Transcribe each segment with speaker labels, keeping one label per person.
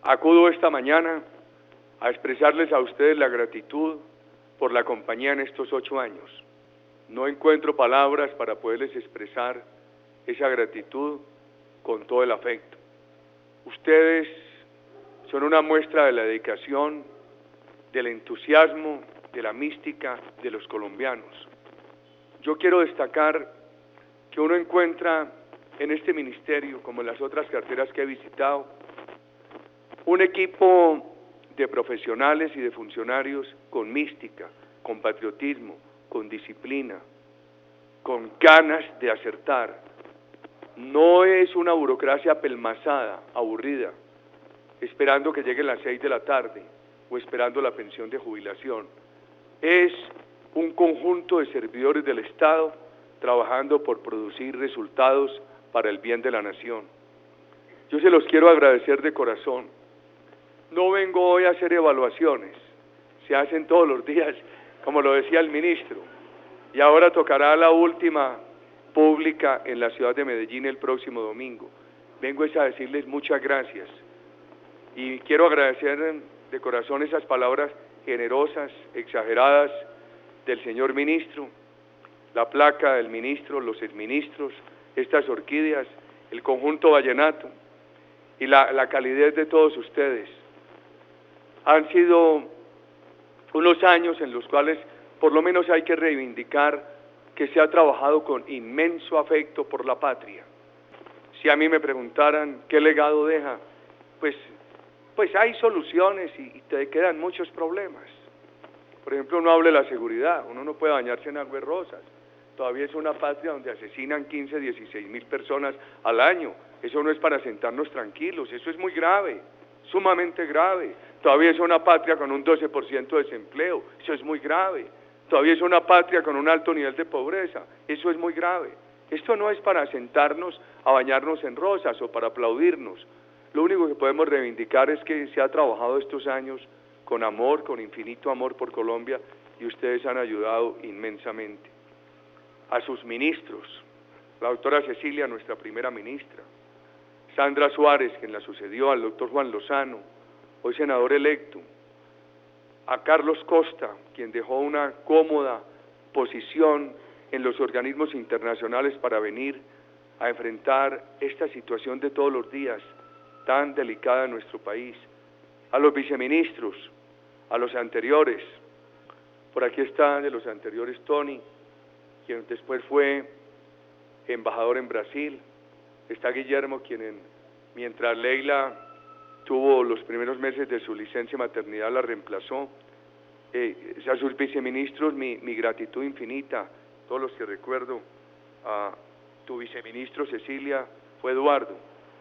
Speaker 1: Acudo esta mañana a expresarles a ustedes la gratitud por la compañía en estos 8 años. No encuentro palabras para poderles expresar esa gratitud con todo el afecto. Ustedes son una muestra de la dedicación, del entusiasmo, de la mística de los colombianos. Yo quiero destacar que uno encuentra en este ministerio, como en las otras carteras que he visitado, un equipo de profesionales y de funcionarios con mística, con patriotismo, con disciplina, con ganas de acertar. No es una burocracia apelmazada, aburrida, esperando que lleguen las 6 de la tarde o esperando la pensión de jubilación. Es un conjunto de servidores del Estado trabajando por producir resultados para el bien de la nación. Yo se los quiero agradecer de corazón. No vengo hoy a hacer evaluaciones, se hacen todos los días, como lo decía el ministro, y ahora tocará la última pública en la ciudad de Medellín el próximo domingo. Vengo a decirles muchas gracias y quiero agradecer de corazón esas palabras generosas, exageradas del señor ministro, la placa del ministro, los exministros, estas orquídeas, el conjunto vallenato y la calidez de todos ustedes. Han sido unos años en los cuales por lo menos hay que reivindicar que se ha trabajado con inmenso afecto por la patria. Si a mí me preguntaran qué legado deja, pues hay soluciones y te quedan muchos problemas. Por ejemplo, uno habla de la seguridad, uno no puede bañarse en aguas rosas. Todavía es una patria donde asesinan 15, 16 mil personas al año. Eso no es para sentarnos tranquilos, eso es muy grave, sumamente grave. Todavía es una patria con un 12% de desempleo, eso es muy grave. Todavía es una patria con un alto nivel de pobreza, eso es muy grave. Esto no es para sentarnos a bañarnos en rosas o para aplaudirnos. Lo único que podemos reivindicar es que se ha trabajado estos años con amor, con infinito amor por Colombia, y ustedes han ayudado inmensamente. A sus ministros, la doctora Cecilia, nuestra primera ministra, Sandra Suárez, quien la sucedió, al doctor Juan Lozano, hoy senador electo, a Carlos Costa, quien dejó una cómoda posición en los organismos internacionales para venir a enfrentar esta situación de todos los días tan delicada en nuestro país, a los viceministros, a los anteriores. Por aquí está de los anteriores Tony, quien después fue embajador en Brasil. Está Guillermo, quien mientras Leila tuvo los primeros meses de su licencia de maternidad la reemplazó. A sus viceministros mi gratitud infinita, todos los que recuerdo. A tu viceministro Cecilia fue Eduardo,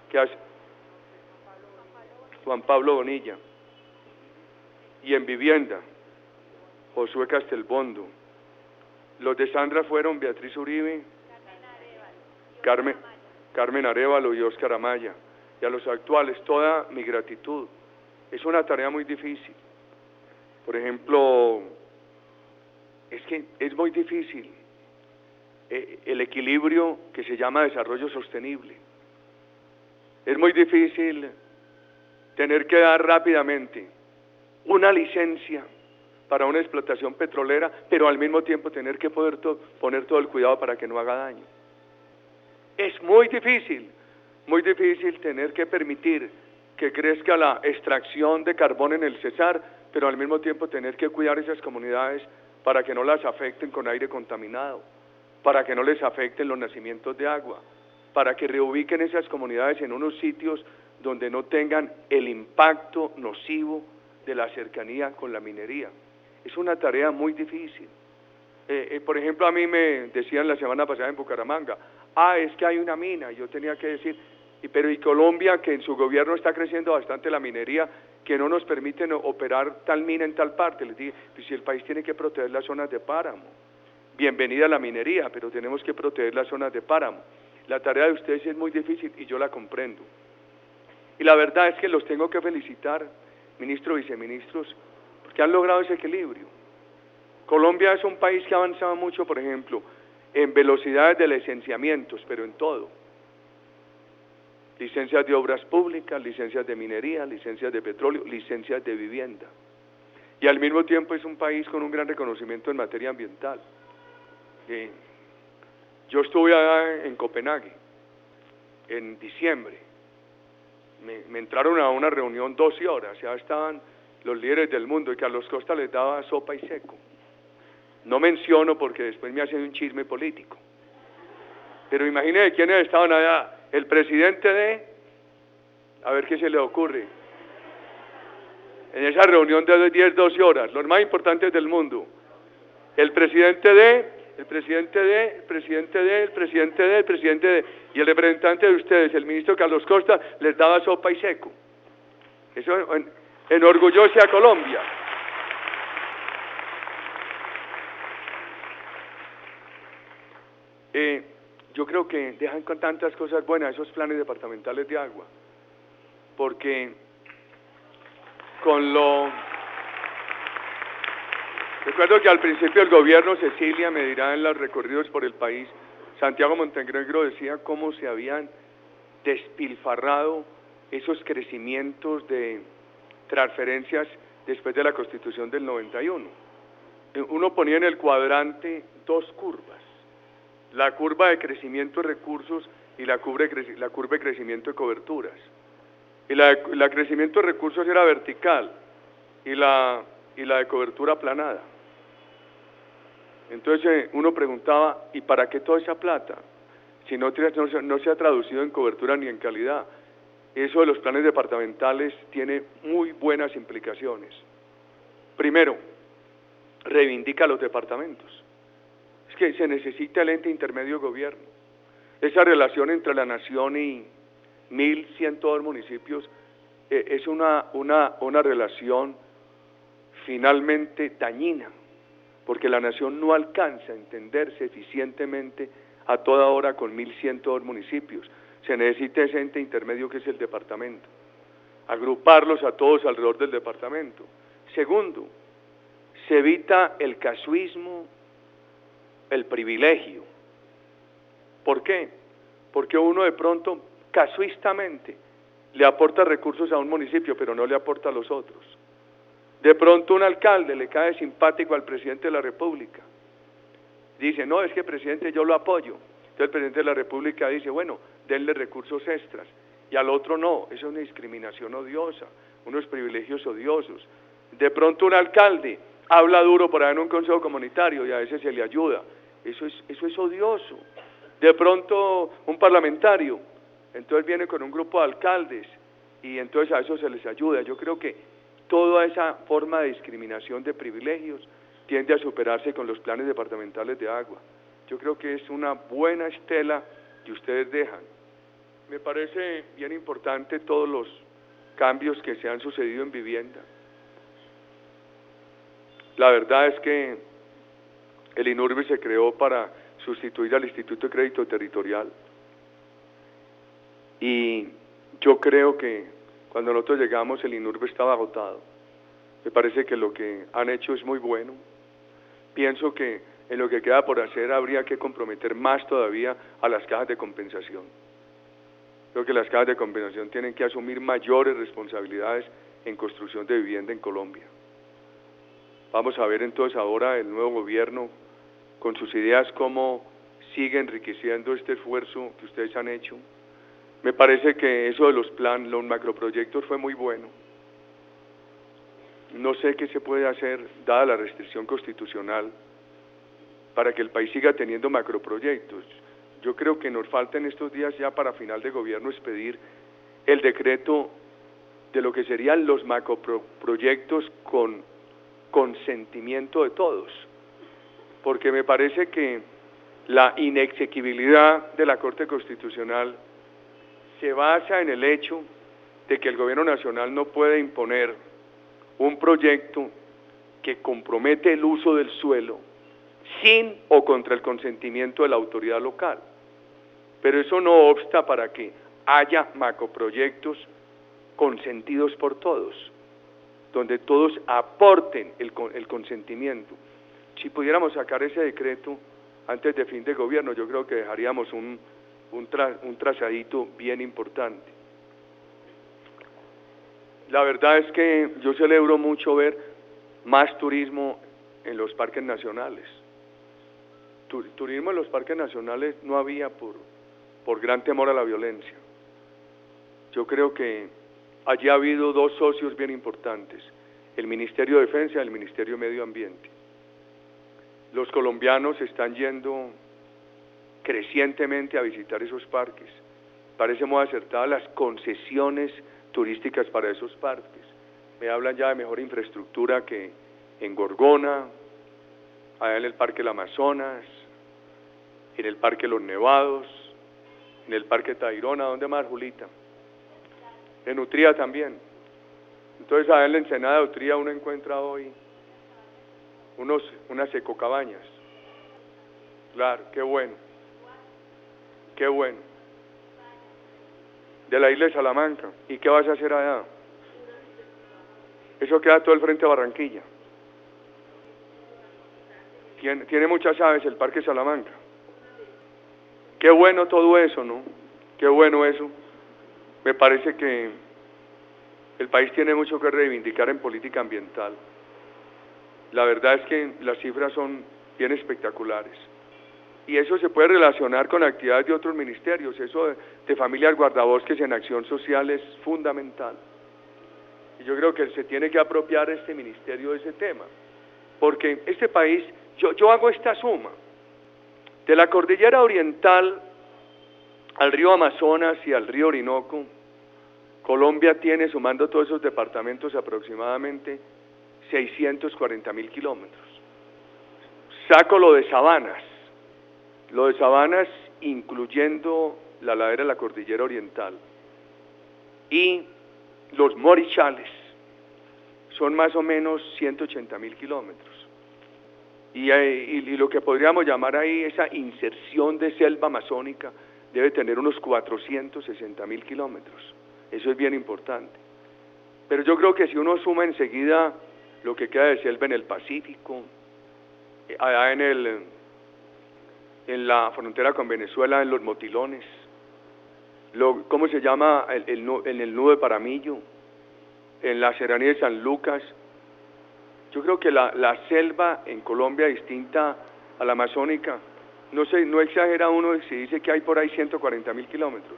Speaker 1: Juan Pablo Bonilla, y en vivienda Josué Castelbondo. Los de Sandra fueron Beatriz Uribe, Carmen Arévalo y Óscar Amaya. Y a los actuales, toda mi gratitud. Es una tarea muy difícil. Por ejemplo, es que es muy difícil el equilibrio que se llama desarrollo sostenible. Es muy difícil tener que dar rápidamente una licencia para una explotación petrolera, pero al mismo tiempo tener que poner todo el cuidado para que no haga daño. Es muy difícil tener que permitir que crezca la extracción de carbón en el Cesar, pero al mismo tiempo tener que cuidar esas comunidades para que no las afecten con aire contaminado, para que no les afecten los nacimientos de agua, para que reubiquen esas comunidades en unos sitios donde no tengan el impacto nocivo de la cercanía con la minería. Es una tarea muy difícil. Por ejemplo, a mí me decían la semana pasada en Bucaramanga, es que hay una mina, y yo tenía que decir, pero y Colombia, que en su gobierno está creciendo bastante la minería, que no nos permiten operar tal mina en tal parte. Les dije, pues si el país tiene que proteger las zonas de páramo, bienvenida a la minería, pero tenemos que proteger las zonas de páramo. La tarea de ustedes es muy difícil y yo la comprendo. Y la verdad es que los tengo que felicitar, ministros, viceministros, porque han logrado ese equilibrio. Colombia es un país que ha avanzado mucho, por ejemplo, en velocidades de licenciamientos, pero en todo. licencias de obras públicas, licencias de minería, licencias de petróleo, licencias de vivienda. Y al mismo tiempo es un país con un gran reconocimiento en materia ambiental. Yo estuve allá en Copenhague en diciembre. Me entraron a una reunión 12 horas, ya estaban los líderes del mundo y Carlos Costa les daba sopa y seco. No menciono porque después me hacen un chisme político. Pero imagínense quiénes estaban allá. El presidente a ver qué se le ocurre. En esa reunión de 10, 12 horas, los más importantes del mundo. El presidente el presidente y el representante de ustedes, el ministro Carlos Costa, les daba sopa y seco. Eso enorgullece a Colombia. Yo creo que dejan con tantas cosas buenas esos planes departamentales de agua, porque recuerdo que al principio el gobierno, Cecilia me dirá en los recorridos por el país, Santiago Montenegro decía cómo se habían despilfarrado esos crecimientos de transferencias después de la Constitución del 91. Uno ponía en el cuadrante dos curvas, la curva de crecimiento de recursos y la curva de crecimiento de coberturas. Y la crecimiento de recursos era vertical y la de cobertura aplanada. Entonces uno preguntaba, ¿y para qué toda esa plata? Si no se ha traducido en cobertura ni en calidad. Eso de los planes departamentales tiene muy buenas implicaciones. Primero, reivindica a los departamentos. Es que se necesita el ente intermedio de gobierno. Esa relación entre la nación y 1.102 municipios es una relación finalmente dañina, porque la nación no alcanza a entenderse eficientemente a toda hora con 1.102 municipios. Se necesita ese ente intermedio que es el departamento, agruparlos a todos alrededor del departamento. Segundo, se evita el casuismo, el privilegio. ¿Por qué? Porque uno de pronto casuistamente le aporta recursos a un municipio, pero no le aporta a los otros. De pronto un alcalde le cae simpático al presidente de la República. Dice, no, es que presidente, yo lo apoyo. Entonces el presidente de la República dice, bueno, denle recursos extras. Y al otro no, eso es una discriminación odiosa, unos privilegios odiosos. De pronto un alcalde habla duro por ahí en un consejo comunitario y a veces se le ayuda. Eso es odioso. De pronto un parlamentario, entonces viene con un grupo de alcaldes y entonces a eso se les ayuda. Yo creo que toda esa forma de discriminación de privilegios tiende a superarse con los planes departamentales de agua. Yo creo que es una buena estela que ustedes dejan. Me parece bien importante todos los cambios que se han sucedido en vivienda. La verdad es que el INURBE se creó para sustituir al Instituto de Crédito Territorial. Y yo creo que cuando nosotros llegamos el INURBE estaba agotado. Me parece que lo que han hecho es muy bueno. Pienso que en lo que queda por hacer habría que comprometer más todavía a las cajas de compensación. Creo que las cajas de compensación tienen que asumir mayores responsabilidades en construcción de vivienda en Colombia. Vamos a ver entonces ahora el nuevo gobierno con sus ideas cómo sigue enriqueciendo este esfuerzo que ustedes han hecho. Me parece que eso de los macroproyectos fue muy bueno. No sé qué se puede hacer, dada la restricción constitucional, para que el país siga teniendo macroproyectos. Yo creo que nos falta en estos días ya para final de gobierno expedir el decreto de lo que serían los macroproyectos con consentimiento de todos, porque me parece que la inexequibilidad de la Corte Constitucional se basa en el hecho de que el gobierno nacional no puede imponer un proyecto que compromete el uso del suelo sin o contra el consentimiento de la autoridad local. Pero eso no obsta para que haya macroproyectos consentidos por todos, donde todos aporten el consentimiento. Si pudiéramos sacar ese decreto antes de fin de gobierno, yo creo que dejaríamos un un trazadito bien importante. La verdad es que yo celebro mucho ver más turismo en los parques nacionales. Turismo en los parques nacionales no había por gran temor a la violencia. Yo creo que allí ha habido dos socios bien importantes, el Ministerio de Defensa y el Ministerio de Medio Ambiente. Los colombianos están yendo crecientemente a visitar esos parques. Parece muy acertada las concesiones turísticas para esos parques. Me hablan ya de mejor infraestructura que en Gorgona, allá en el Parque del Amazonas, en el Parque Los Nevados, en el Parque Tayrona. ¿Dónde más, Julita? En Utría también. Entonces, allá en la Ensenada de Utría uno encuentra hoy unas ecocabañas. Claro, qué bueno. Qué bueno. De la isla de Salamanca. ¿Y qué vas a hacer allá? Eso queda todo el frente a Barranquilla. Tiene muchas aves el Parque Salamanca. Qué bueno todo eso, ¿no? Qué bueno eso. Me parece que el país tiene mucho que reivindicar en política ambiental. La verdad es que las cifras son bien espectaculares. Y eso se puede relacionar con actividades de otros ministerios. Eso de familias guardabosques en acción social es fundamental. Y yo creo que se tiene que apropiar este ministerio de ese tema. Porque este país, yo hago esta suma. De la cordillera oriental al río Amazonas y al río Orinoco, Colombia tiene, sumando todos esos departamentos, aproximadamente 640.000 kilómetros. Saco lo de sabanas incluyendo la ladera de la cordillera oriental, y los morichales, son más o menos 180.000 kilómetros. Y lo que podríamos llamar ahí esa inserción de selva amazónica debe tener unos 460.000 kilómetros. Eso es bien importante. Pero yo creo que si uno suma enseguida lo que queda de selva en el Pacífico, allá en la frontera con Venezuela, en los Motilones, ¿cómo se llama? En el Nudo de Paramillo, en la serranía de San Lucas. Yo creo que la selva en Colombia, distinta a la amazónica, no exagera uno si dice que hay por ahí 140.000 kilómetros.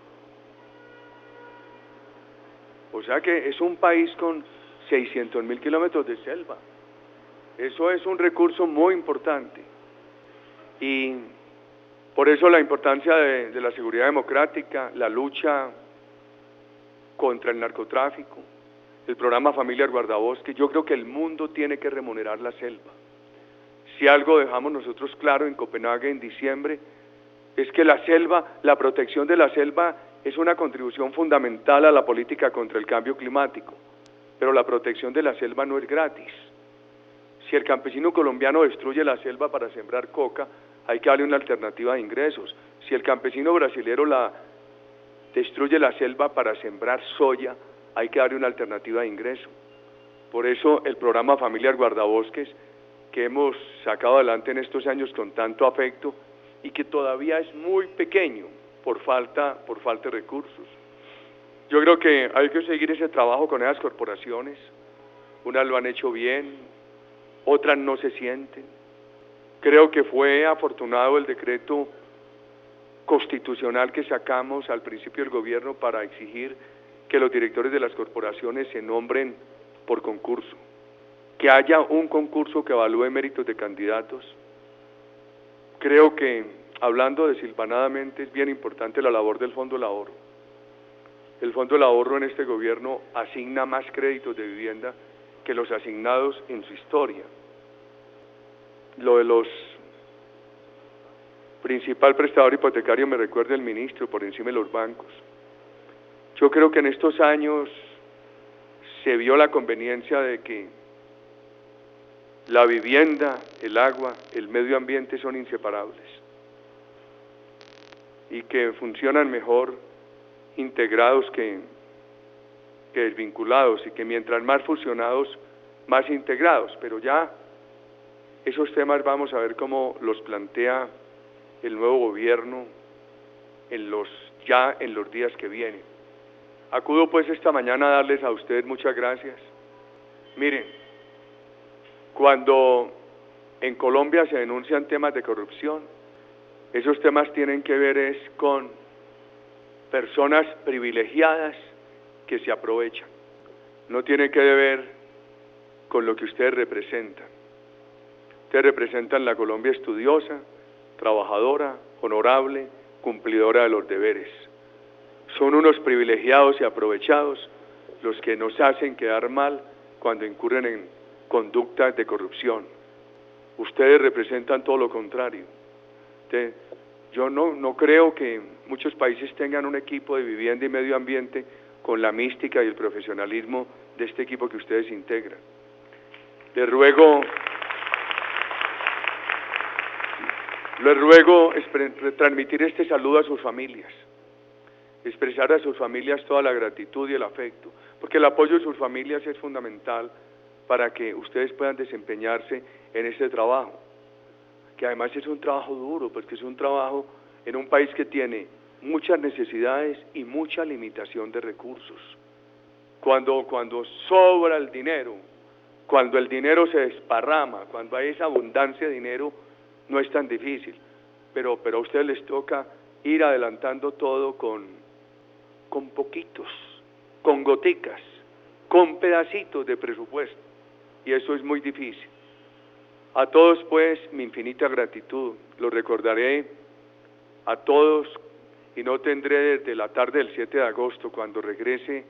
Speaker 1: O sea que es un país con 600.000 kilómetros de selva. Eso es un recurso muy importante. Y por eso la importancia de la seguridad democrática, la lucha contra el narcotráfico, el programa Familias Guardabosques. Yo creo que el mundo tiene que remunerar la selva. Si algo dejamos nosotros claro en Copenhague en diciembre, es que la protección de la selva es una contribución fundamental a la política contra el cambio climático, pero la protección de la selva no es gratis. Si el campesino colombiano destruye la selva para sembrar coca, hay que darle una alternativa de ingresos. Si el campesino brasilero destruye la selva para sembrar soya, hay que darle una alternativa de ingreso. Por eso el programa Familias Guardabosques, que hemos sacado adelante en estos años con tanto afecto y que todavía es muy pequeño por falta de recursos. Yo creo que hay que seguir ese trabajo con esas corporaciones. Unas lo han hecho bien, otras no se sienten. Creo que fue afortunado el decreto constitucional que sacamos al principio del gobierno para exigir que los directores de las corporaciones se nombren por concurso, que haya un concurso que evalúe méritos de candidatos. Creo que, hablando desilvanadamente, es bien importante la labor del Fondo del Ahorro. El Fondo del Ahorro en este gobierno asigna más créditos de vivienda que los asignados en su historia. Lo de los principal prestador hipotecario me recuerda el ministro, por encima de los bancos. Yo creo que en estos años se vio la conveniencia de que la vivienda, el agua, el medio ambiente son inseparables y que funcionan mejor integrados que desvinculados, y que mientras más fusionados, más integrados. Pero ya esos temas vamos a ver cómo los plantea el nuevo gobierno ya en los días que vienen. Acudo pues esta mañana a darles a ustedes muchas gracias. Miren, cuando en Colombia se denuncian temas de corrupción, esos temas tienen que ver es con personas privilegiadas que se aprovechan. No tiene que ver con lo que ustedes representan. Ustedes representan la Colombia estudiosa, trabajadora, honorable, cumplidora de los deberes. Son unos privilegiados y aprovechados los que nos hacen quedar mal cuando incurren en conductas de corrupción. Ustedes representan todo lo contrario. Yo no creo que muchos países tengan un equipo de vivienda y medio ambiente con la mística y el profesionalismo de este equipo que ustedes integran. Les ruego transmitir este saludo a sus familias, expresar a sus familias toda la gratitud y el afecto, porque el apoyo de sus familias es fundamental para que ustedes puedan desempeñarse en este trabajo, que además es un trabajo duro, porque es un trabajo en un país que tiene muchas necesidades y mucha limitación de recursos. Cuando sobra el dinero, cuando el dinero se desparrama, cuando hay esa abundancia de dinero, no es tan difícil, pero a ustedes les toca ir adelantando todo con poquitos, con goticas, con pedacitos de presupuesto, y eso es muy difícil. A todos pues mi infinita gratitud, los recordaré a todos y no tendré desde la tarde del 7 de agosto, cuando regrese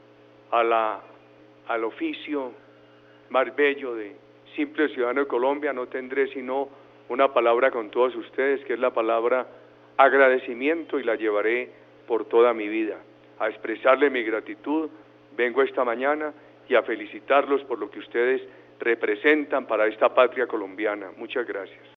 Speaker 1: al oficio más bello de simple ciudadano de Colombia, no tendré sino una palabra con todos ustedes, que es la palabra agradecimiento, y la llevaré por toda mi vida. A expresarle mi gratitud, vengo esta mañana y a felicitarlos por lo que ustedes representan para esta patria colombiana. Muchas gracias.